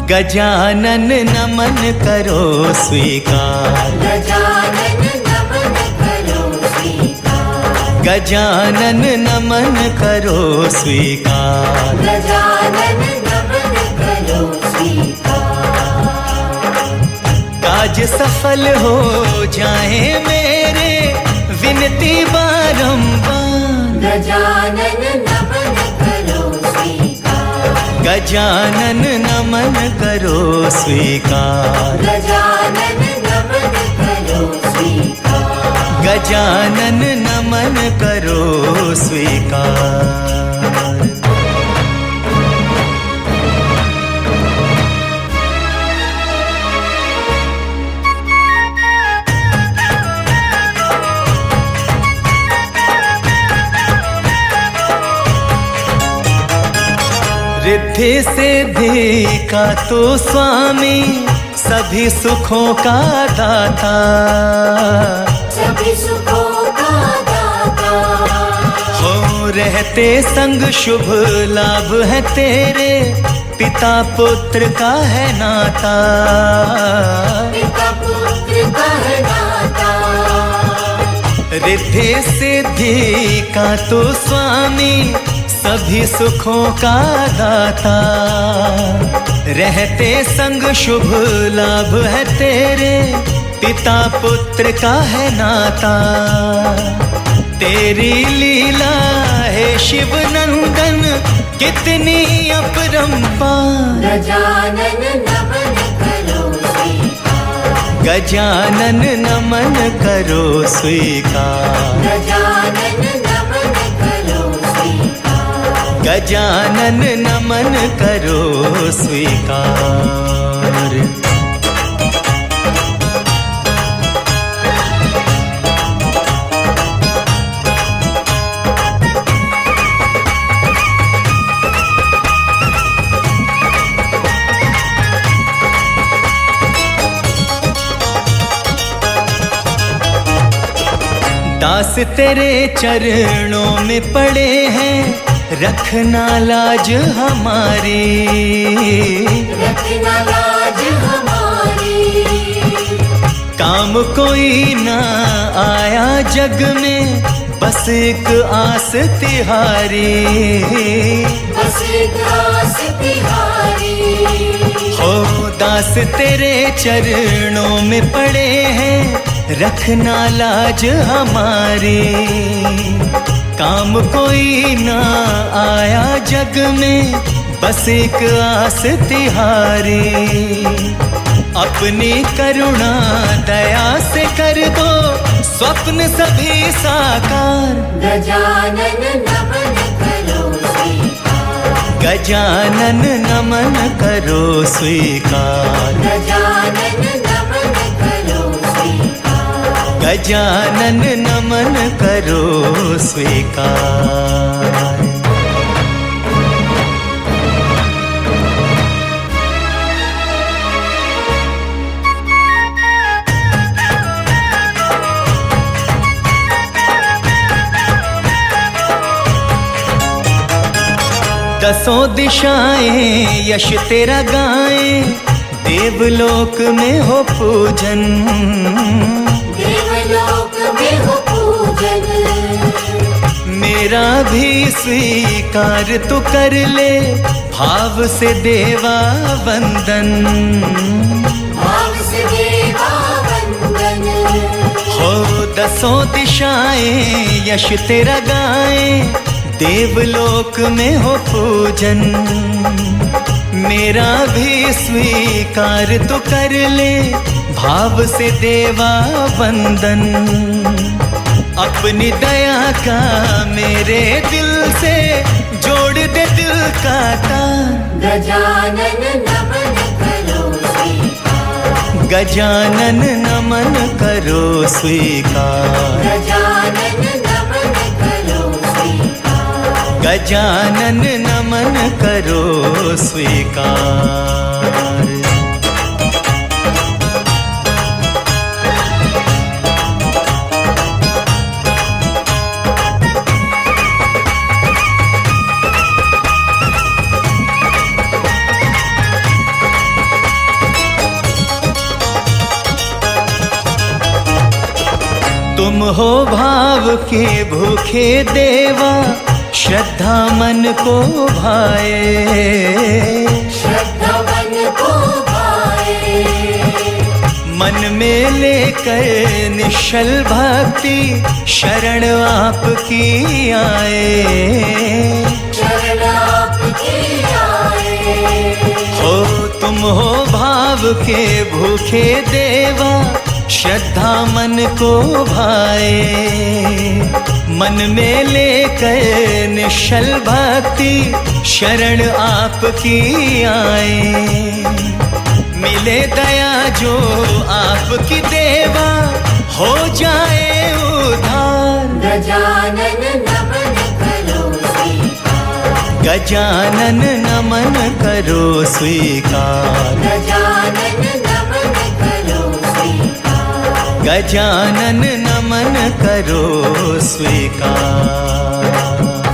गजानन नमन करो स्वीकार, गजानन नमन करो स्वीकार, गजानन नमन करो स्वीकार, गजानन नमन करो स्वीकार। काज सफल हो जाए मेरे विनती बारंबार, गजानन नमन करो स्वीकार, गजानन नमन करो स्वीकार, गजानन नमन करो स्वीकार, गजानन नमन करो स्वीकार। रिद्धि सिद्धि का तो स्वामी, सभी सुखों का दाता, सभी सुखों का दाता। हो रहते संग शुभ लाभ है तेरे, पिता पुत्र का है नाता, पिता पुत्र का है नाता। रिद्धि सिद्धि का तो स्वामी, सभी सुखों का दाता, रहते संग शुभ लाभ है तेरे, पिता पुत्र का है नाता। तेरी लीला है शिव नंदन, कितनी अपरंपार, गजानन नमन करो स्वीकार, गजानन नमन करो स्वीकार, गजानन नमन करो स्वीकार, गजानन नमन करो स्वीकार। दास तेरे चरणों में पड़े हैं, रखना लाज हमारी, रखना लाज हमारी। काम कोई ना आया जग में, बस एक आस तिहारी, बस एक आस तिहारी। हो दास तेरे चरणों में पड़े हैं, रखना लाज हमारी। काम कोई ना आया जग में, बस एक आस तिहारी। अपनी करुणा दया से कर दो स्वप्न सभी साकार, गजानन नमन करो स्वीकार, गजानन नमन करो स्वीकार, गजानन नमन करो स्वीकार, गजानन नमन करो स्वीकार। दसों दिशाएं यश तेरा गाएं, देवलोक में हो पूजन, देवलोक में हो पूजन। मेरा भी स्वीकार तू कर ले, भाव से देवा वंदन, भाव से देवा वंदन। हो दसों दिशाएं यश तेरा गाएं, देवलोक में हो पूजन। मेरा भी स्वीकार तो कर ले, भाव से देवा वंदन। अपनी दया का मेरे दिल से जोड़ दे दिल का तार, गजानन नमन करो स्वीकार, गजानन नमन करो स्वीकार, गजानन नमन करो स्वीकार, गजानन नमन करो स्वीकार। तुम हो भाव के भूखे देवा, श्रद्धा मन को भाए, श्रद्धा मन को भाए। मन में लेकर निश्चल भक्ति, शरण आपकी आए, शरण आपकी आए। हो तुम हो भाव के भूखे देवा, श्रद्धा मन को भाए, मन में लेकर निश्चल भक्ति, शरण आपकी आए। मिले दया जो आपकी देवा, हो जाए उद्धार। गजानन नमन करो स्वीकार, गजानन नमन करो स्वीकार, गजानन नमन करो स्वीकार, गजानन नमन करो स्वीकार।